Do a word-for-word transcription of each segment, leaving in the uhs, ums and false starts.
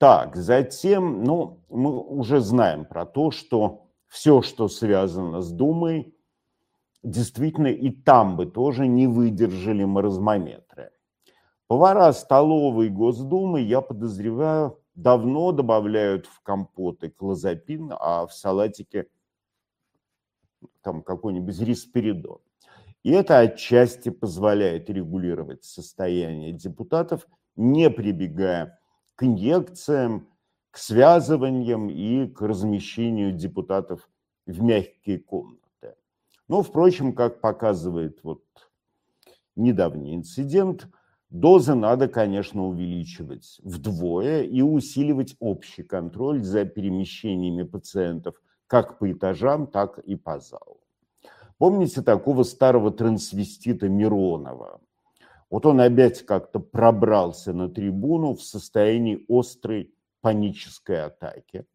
Так, затем, ну, мы уже знаем про то, что все, что связано с Думой, действительно и там бы тоже не выдержали маразмометры. Повара столовой Госдумы, я подозреваю, давно добавляют в компоты клозапин, а в салатике там какой-нибудь рисперидон. И это отчасти позволяет регулировать состояние депутатов, не прибегая к инъекциям, к связываниям и к размещению депутатов в мягкие комнаты. Но, впрочем, как показывает вот недавний инцидент, дозы надо, конечно, увеличивать вдвое и усиливать общий контроль за перемещениями пациентов как по этажам, так и по залу. Помните такого старого трансвестита Миронова? Вот он опять как-то пробрался на трибуну в состоянии острой панической атаки.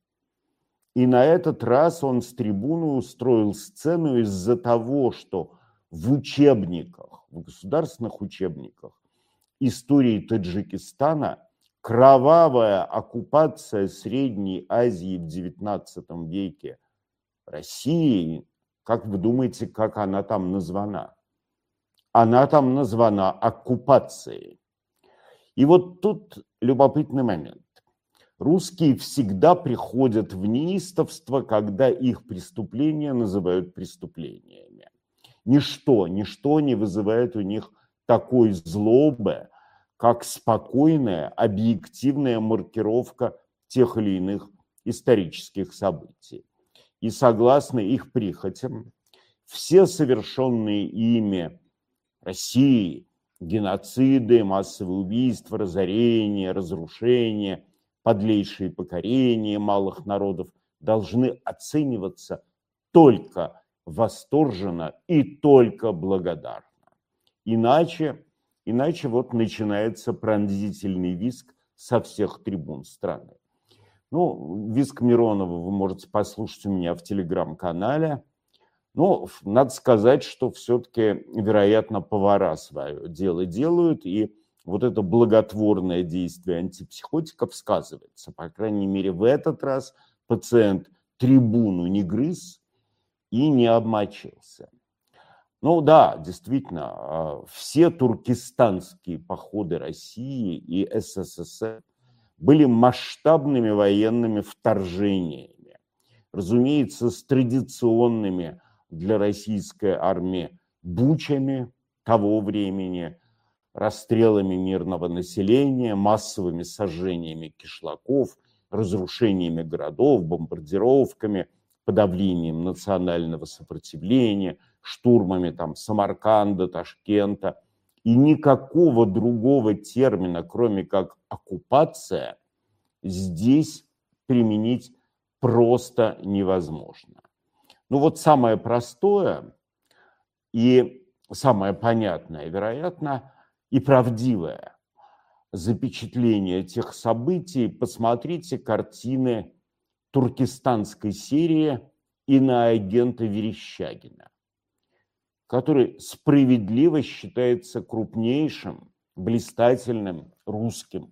И на этот раз он с трибуны устроил сцену из-за того, что в учебниках, в государственных учебниках истории Таджикистана кровавая оккупация Средней Азии в девятнадцатом веке России, как вы думаете, как она там названа? Она там названа оккупацией. И вот тут любопытный момент. Русские всегда приходят в неистовство, когда их преступления называют преступлениями. Ничто, ничто не вызывает у них такой злобы, как спокойная, объективная маркировка тех или иных исторических событий. И согласно их прихотям, все совершенные ими России геноциды, массовые убийства, разорения, разрушения, подлейшие покорения малых народов должны оцениваться только восторженно и только благодарно. Иначе, иначе вот начинается пронзительный визг со всех трибун страны. Ну, визг Миронова вы можете послушать у меня в телеграм-канале. Ну, надо сказать, что все-таки, вероятно, повара свое дело делают, и вот это благотворное действие антипсихотиков сказывается. По крайней мере, в этот раз пациент трибуну не грыз и не обмочился. Ну да, действительно, все туркестанские походы России и СССР были масштабными военными вторжениями. Разумеется, с традиционными для российской армии бучами того времени, расстрелами мирного населения, массовыми сожжениями кишлаков, разрушениями городов, бомбардировками, подавлением национального сопротивления, штурмами там Самарканда, Ташкента. И никакого другого термина, кроме как оккупация, здесь применить просто невозможно. Ну вот самое простое и самое понятное, вероятно, и правдивое запечатление тех событий. Посмотрите картины туркестанской серии «Иноагента Верещагина», который справедливо считается крупнейшим, блистательным русским,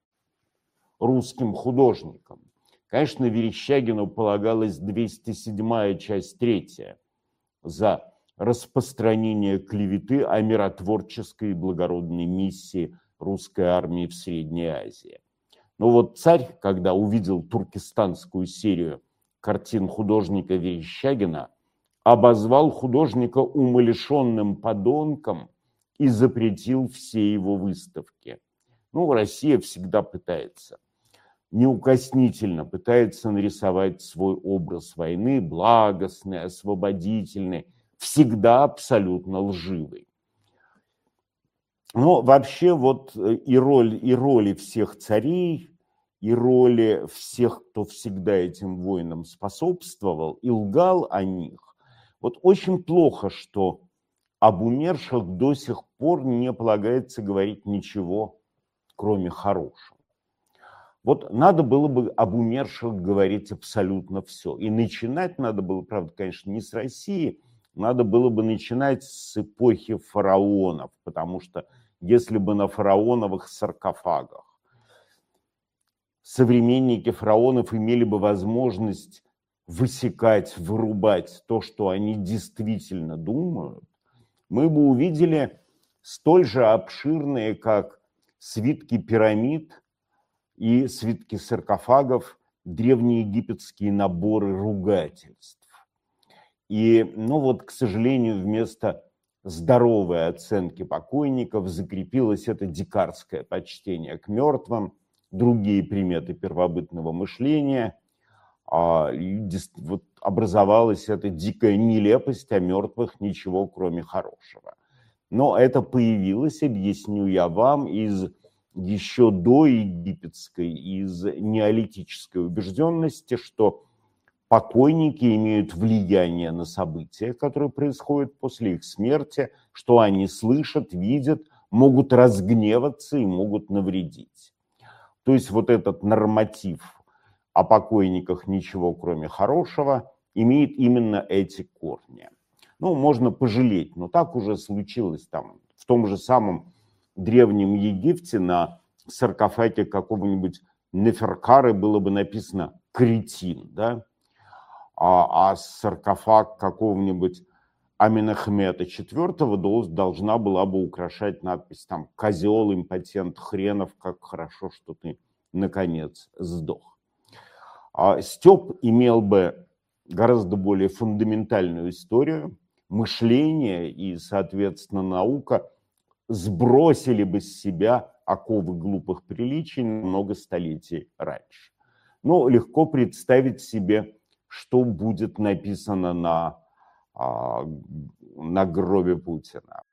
русским художником. Конечно, Верещагину полагалась двести седьмая часть третья за распространение клеветы о миротворческой и благородной миссии русской армии в Средней Азии. Но вот царь, когда увидел туркестанскую серию картин художника Верещагина, обозвал художника умалишенным подонком и запретил все его выставки. Ну, Россия всегда пытается, неукоснительно пытается нарисовать свой образ войны, благостный, освободительный, всегда абсолютно лживый. Но вообще вот и роль, и роли всех царей, и роли всех, кто всегда этим войнам способствовал и лгал о них, вот очень плохо, что об умерших до сих пор не полагается говорить ничего, кроме хорошего. Вот надо было бы об умерших говорить абсолютно все. И начинать надо было, правда, конечно, не с России, надо было бы начинать с эпохи фараонов, потому что если бы на фараоновых саркофагах современники фараонов имели бы возможность высекать, вырубать то, что они действительно думают, мы бы увидели столь же обширные, как свитки пирамид и свитки саркофагов, древнеегипетские наборы ругательств. И, ну вот, к сожалению, вместо здоровой оценки покойников закрепилось это дикарское почтение к мертвым, другие приметы первобытного мышления. И вот образовалась эта дикая нелепость о мертвых, ничего кроме хорошего. Но это появилось, объясню я вам, из еще до египетской, из неолитической убежденности, что покойники имеют влияние на события, которые происходят после их смерти, что они слышат, видят, могут разгневаться и могут навредить. То есть вот этот норматив о покойниках ничего кроме хорошего имеет именно эти корни. Ну, можно пожалеть, но так уже случилось там. В том же самом Древнем Египте на саркофаге какого-нибудь Неферкары было бы написано «кретин», да? А, а саркофаг какого-нибудь Аменхмета четвёртого должна была бы украшать надпись там «Козел, импотент, хренов, как хорошо, что ты наконец сдох». А Степ имел бы гораздо более фундаментальную историю. Мышление и, соответственно, наука сбросили бы с себя оковы глупых приличий много столетий раньше. Но легко представить себе, что будет написано на, на гробе Путина.